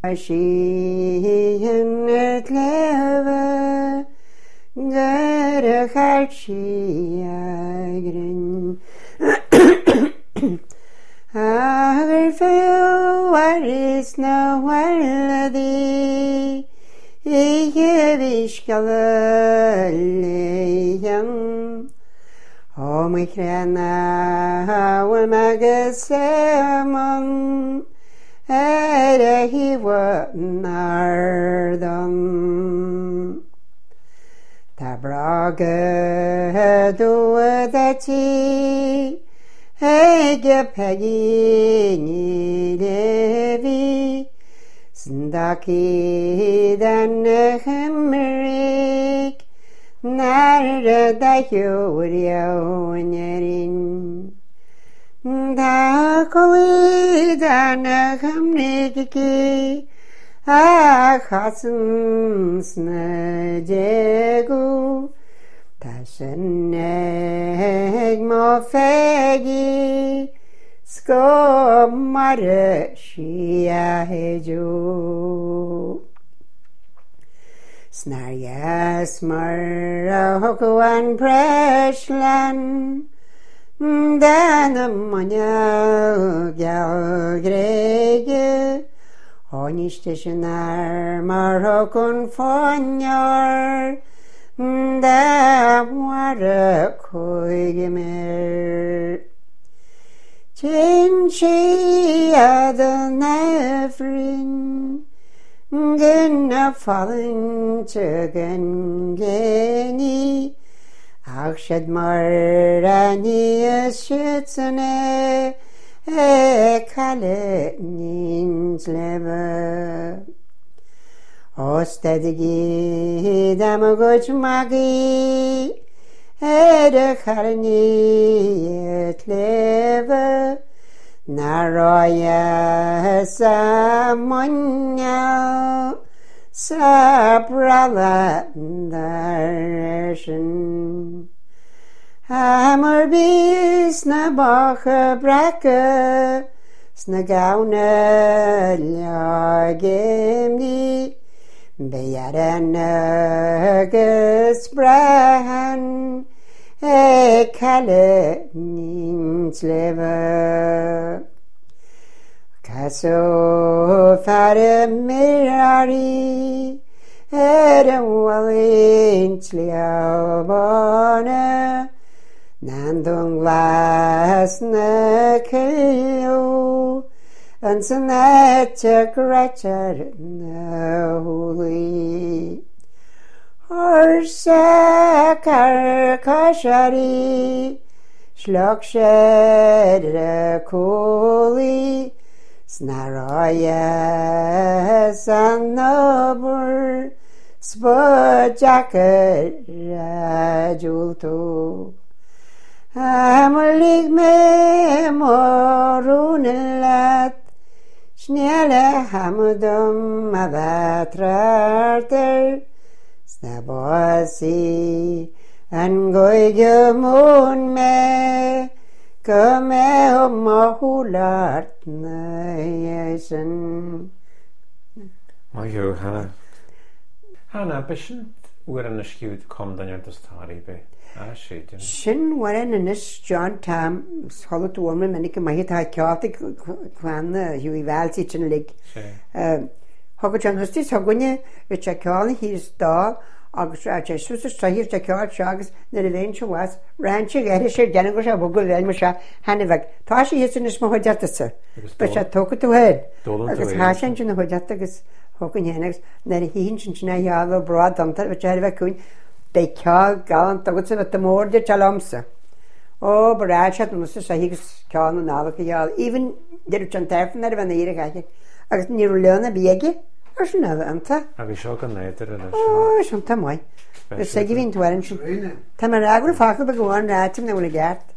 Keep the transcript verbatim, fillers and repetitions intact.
Sheehan het leven, gerig hart schiegren. Hager veel, waar is nou wel die? Ik heb iskelen, om ik rena, wil magasemon. Er he nardan ta braga do dati ege pegi ni devi sndaki dan hemrik nar da hurionerin da koi dana hamniki a khasn snajegu tashneg mofegi sko marshia heju snaryas marokwan preshlan Danamanya Galgrege Honistishnar Marokon Fonyar Da Wara Koigemer Chinchi Adanafrin Gena fallen to Gengeni Akshad marani ashitsane ekale ninsleva Ostadigi damagoch magi edekharni etleva Naraya samonya Saprala darshan Hammer be snabacha braka Snagauna lagemni Beyaranagas brahan Ekale ninsleva Kaso fare mirari Eren walintliabana Nandung lasne keo Ansanetja grachar nahuli Horsakar kashari Shlokshedra kuli Snaraya sanobur Spojakar rajulto Amulig me morunelat Snelle hamudum avatrarter Snabasi angoigemun me Come om mahulart nayesen. Majo Hannah. Hannah, bishin uran askiud kom dan yant stari be. Ah shit. Shin waran nis John Tam scholat woman manik mahit ha kyatik kwan hui valsi chin lig. Eh hogo John hostis hogonye chakal his da agus a Jesus sahir chakal chagas na revention was ranch gerish danagosh bogol velmasha hanevak tashi hisnis mo hojatsa. Besha toku to head. Agus hashan chin hojatagas hogon henex na hinchin chna yava broad damtar vecharva kun they kya galant tagutse vet more de chalamsa. Oh brachat mus sahig kyan navak ya even der chantaf na when the ire agus ni learn biege As na anta. Agus seo gan néidir a Oh, sum tamai. Bes segi vin tuarin. Tamar agro facu be goan ratim na ul gart.